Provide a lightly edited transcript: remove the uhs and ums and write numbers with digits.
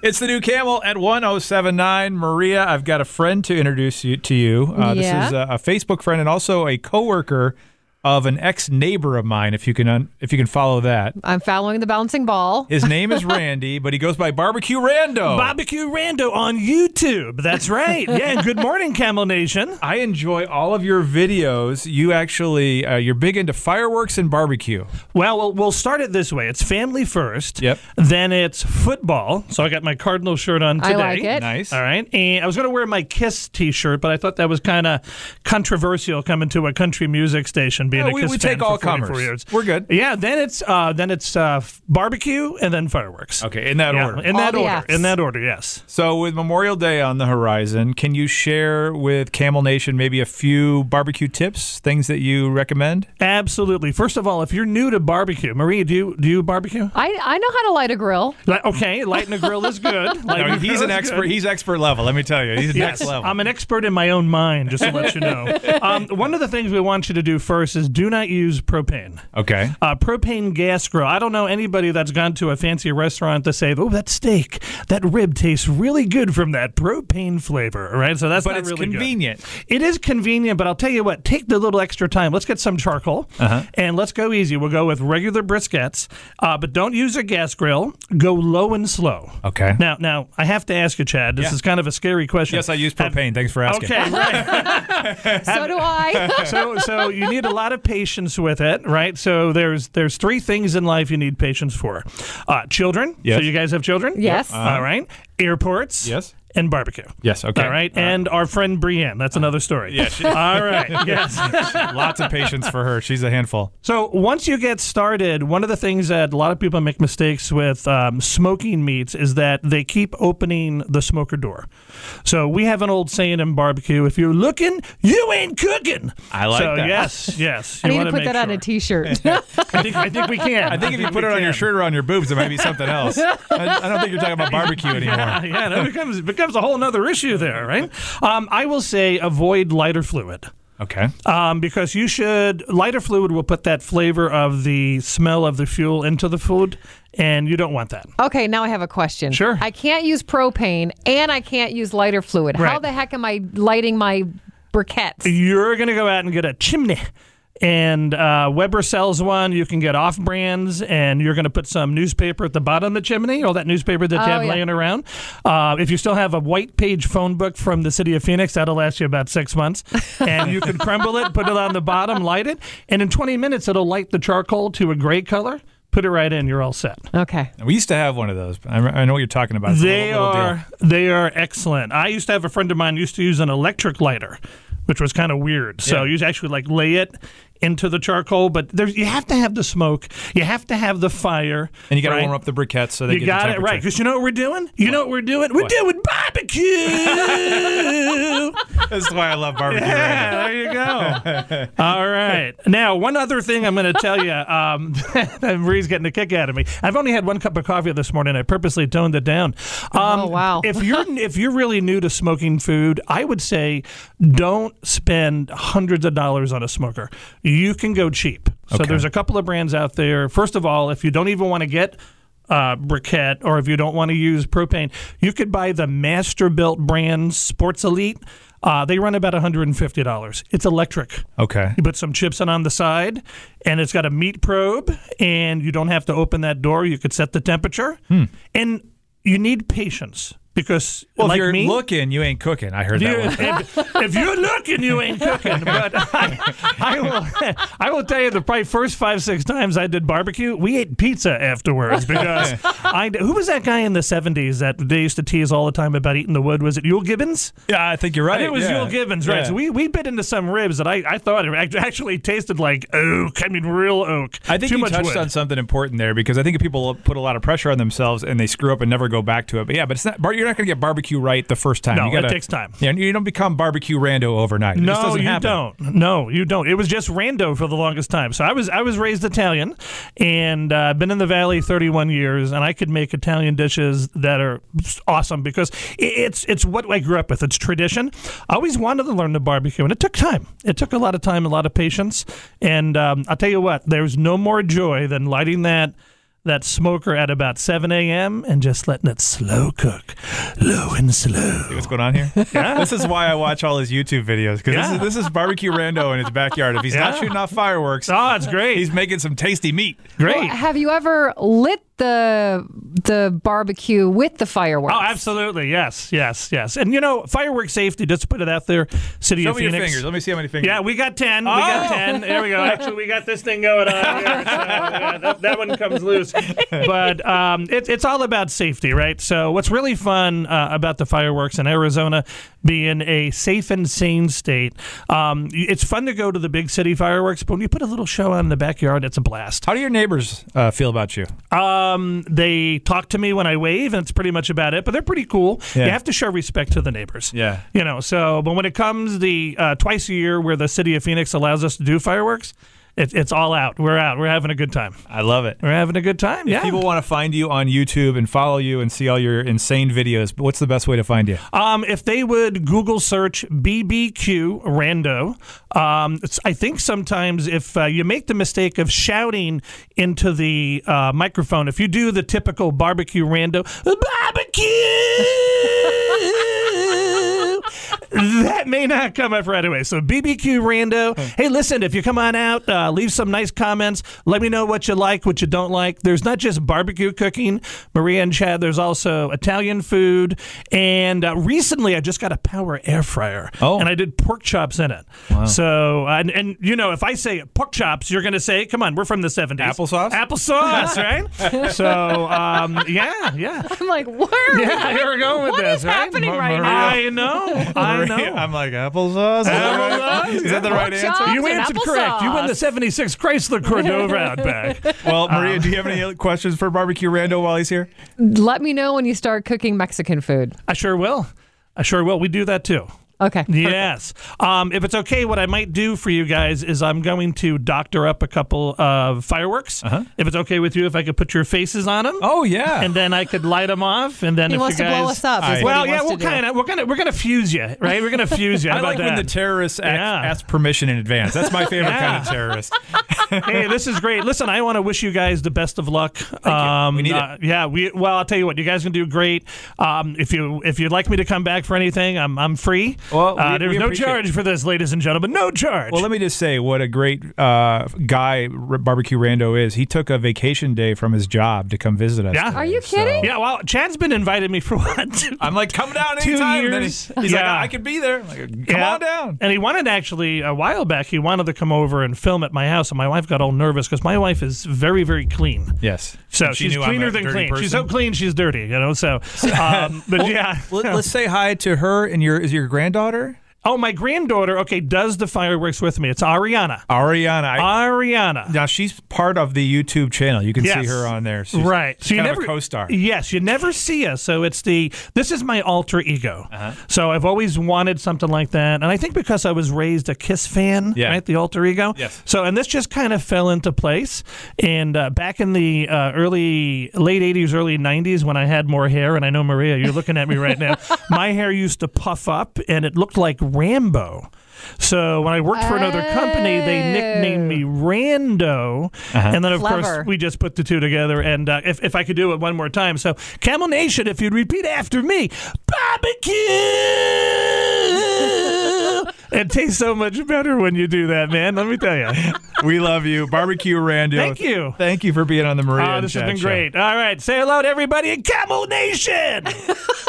It's the new Camel at 1079. Maria, I've got a friend to introduce you to you. This is a Facebook friend and also a coworker of an ex-neighbor of mine, if you can follow that. I'm following the bouncing ball. His name is Randy, but he goes by Barbecue Rando. Barbecue Rando on YouTube. That's right. Yeah, and good morning, Camel Nation. I enjoy all of your videos. You actually, you're big into fireworks and barbecue. Well, we'll start it this way. It's family first. Yep. Then it's football. So I got my Cardinal shirt on today. I like it. Nice. All right. And I was going to wear my Kiss t-shirt, but I thought that was kind of controversial coming to a country music station. We take all comers. Years. We're good. Yeah, then it's barbecue and then fireworks. Okay, in that order. In that All the order. Fs. In that order, yes. So with Memorial Day on the horizon, can you share with Camel Nation maybe a few barbecue tips, things that you recommend? Absolutely. First of all, if you're new to barbecue, Maria, do you barbecue? I know how to light a grill. Okay, lighting a grill is good. No, he's an expert. He's expert level. Let me tell you, he's Yes, next level. I'm an expert in my own mind, just to let you know. One of the things we want you to do first is do not use propane. Okay. Propane gas grill. I don't know anybody that's gone to a fancy restaurant to say, "Oh, that steak, that rib tastes really good from that propane flavor." Right? So that's But not it's really convenient. good. It is convenient, but I'll tell you what. Take the little extra time. Let's get some charcoal, and let's go easy. We'll go with regular briskets, but don't use a gas grill. Go low and slow. Okay. Now I have to ask you, Chad. This is kind of a scary question. Yes, I use propane. Thanks for asking. Okay, right. So do I. So you need a lot of patience with it, right? So there's three things in life you need patience for. Children. Yes. So you guys have children? Yes. All right. Airports. Yes. And barbecue. Yes. Okay. All right. And our friend Brienne. That's another story. Yeah. All right. Yes. Lots of patience for her. She's a handful. So once you get started, one of the things that a lot of people make mistakes with smoking meats is that they keep opening the smoker door. So we have an old saying in barbecue: if you're looking, you ain't cooking. I like that. Yes. I You need wanna to put make that on sure. a T-shirt. I think we can. I think if you put it on your shirt or on your boobs, it might be something else. I don't think you're talking about barbecue anymore. Yeah, that becomes a whole other issue there, right? I will say avoid lighter fluid. Okay. Because lighter fluid will put that flavor of the smell of the fuel into the food, and you don't want that. Okay, now I have a question. Sure. I can't use propane and I can't use lighter fluid. How Right. the heck am I lighting my briquettes? You're going to go out and get a chimney. And Weber sells one. You can get off brands, and you're going to put some newspaper at the bottom of the chimney, all that newspaper that you have laying around. If you still have a white page phone book from the city of Phoenix, that'll last you about 6 months. And you can crumble it, put it on the bottom, light it, and in 20 minutes it'll light the charcoal to a gray color. Put it right in, you're all set. Okay. We used to have one of those. I know what you're talking about. It's a little deal. They are excellent. I used to have a friend of mine used to use an electric lighter, which was kind of weird. So you actually lay it into the charcoal, but you have to have the smoke, you have to have the fire, and you got to warm up the briquettes so they you get got the it temperature. right. Because you know what we're doing? We're doing barbecue. That's why I love barbecue. Yeah, there you go. All right. Now, one other thing I'm going to tell you. Marie's getting a kick out of me. I've only had one cup of coffee this morning. I purposely toned it down. Oh, wow. If you're really new to smoking food, I would say don't spend hundreds of dollars on a smoker. You can go cheap. So there's a couple of brands out there. First of all, if you don't even want to get briquette, or if you don't want to use propane, you could buy the Masterbuilt brand Sports Elite. They run about $150. It's electric. Okay. You put some chips in on the side, and it's got a meat probe, and you don't have to open that door. You could set the temperature. And you need patience. Because if you're looking, you ain't cooking. I heard that one. If you're looking, you ain't cooking. But I will tell you, the probably first 5-6 times I did barbecue, we ate pizza afterwards. Because who was that guy in the 70s that they used to tease all the time about eating the wood? Was it Yul Gibbons? Yeah, I think you're right. I think it was Yul Gibbons, right? Yeah. So we bit into some ribs that I thought it actually tasted like oak. I mean, real oak. I think you touched on something important there, because I think people put a lot of pressure on themselves and they screw up and never go back to it. But yeah, but it's not. You're not going to get barbecue right the first time. No, it takes time. Yeah, you don't become barbecue rando overnight. It just doesn't happen. Don't. No, you don't. It was just rando for the longest time. So I was raised Italian, and been in the Valley 31 years, and I could make Italian dishes that are awesome because it's what I grew up with. It's tradition. I always wanted to learn to barbecue, and it took time. It took a lot of time, a lot of patience, and I'll tell you what, there's no more joy than lighting that that smoker at about 7 a.m. and just letting it slow cook, low and slow. See what's going on here? Yeah. This is why I watch all his YouTube videos, because this is Barbecue Rando in his backyard. If he's not shooting off fireworks, oh, it's great. He's making some tasty meat. Great. Well, have you ever lit the barbecue with the fireworks? Oh, absolutely. Yes. And, fireworks safety, just to put it out there, City of Show me Phoenix. your fingers. Let me see how many fingers. Yeah, we got 10. We got 10. There we go. Actually, we got this thing going on here. So, that one comes loose. But it's all about safety, right? So what's really fun about the fireworks in Arizona being a safe and sane state, it's fun to go to the big city fireworks, but when you put a little show on in the backyard, it's a blast. How do your neighbors feel about you? They talk to me when I wave, and it's pretty much about it, but they're pretty cool. Yeah. You have to show respect to the neighbors. Yeah. But when it comes the twice a year where the City of Phoenix allows us to do fireworks, it's all out. We're out. We're having a good time. I love it. We're having a good time. If people want to find you on YouTube and follow you and see all your insane videos, what's the best way to find you? If they would Google search BBQ Rando, I think sometimes if you make the mistake of shouting into the microphone, if you do the typical barbecue Rando, barbecue, that may not come up right away. So BBQ Rando. Hey, listen, if you come on out, leave some nice comments. Let me know what you like, what you don't like. There's not just barbecue cooking, Maria and Chad. There's also Italian food. And recently, I just got a Power air fryer. Oh. And I did pork chops in it. Wow. So, and if I say pork chops, you're going to say, come on, we're from the 70s. Applesauce? Applesauce, right? So, yeah. I'm like, where? Yeah, here we're going with what this, is right? happening right now? I know. I'm like, applesauce? Is that the right Pork answer? chops You and answered correct. You win the applesauce. 76 Chrysler Cordova Outback. Well, Maria, do you have any questions for Barbecue Rando while he's here? Let me know when you start cooking Mexican food. I sure will. We do that too. Okay. Yes. If it's okay, what I might do for you guys is I'm going to doctor up a couple of fireworks. If it's okay with you, if I could put your faces on them. Oh, yeah. And then I could light them off. And then He if wants you to guys, blow us up. is what he well, yeah, wants to do. we're gonna fuse you, right? We're gonna fuse you. How I like about when the that? terrorists ask permission in advance. That's my favorite kind of terrorist. Hey, this is great. Listen, I want to wish you guys the best of luck. Thank you. We need it. Yeah, well, I'll tell you what, you guys can do great. If you'd like me to come back for anything, I'm free. Well, there's no charge for this, ladies and gentlemen. No charge. Well, let me just say what a great guy Barbecue Rando is. He took a vacation day from his job to come visit us. Yeah. today, Are you kidding? Yeah, well, Chad's been inviting me for what? I'm like, come down 2 anytime. And then years. he's like, Yeah. I could be there. I'm like, come Yeah. on down. And he wanted actually, a while back, he wanted to come over and film at my house, and my wife got all nervous because my wife is very, very clean. Yes. So And she she's knew I'm cleaner a than dirty clean. She's so person. clean, she's dirty, so, but yeah. Let's say hi to her and is your granddaughter? Oh, my granddaughter, does the fireworks with me. It's Ariana. Ariana. Now, she's part of the YouTube channel. You can Yes. see her on there. She's Right. So you kind never of a co-star. Yes, you never see us. So this is my alter ego. So I've always wanted something like that. And I think because I was raised a Kiss fan, Yeah. right? The alter ego. Yes. So, and this just kind of fell into place. And back in the late 80s, early 90s, when I had more hair, and I know, Maria, you're looking at me right now, my hair used to puff up and it looked like Rambo. So when I worked for another company, they nicknamed me Rando. And then, of Clever. course, we just put the two together. And if I could do it one more time. So, Camel Nation, if you'd repeat after me, barbecue! It tastes so much better when you do that, man. Let me tell you. We love you. Barbecue Rando. Thank you. Thank you for being on the Maria and This has Chad been show. great. All right. Say hello to everybody in Camel Nation.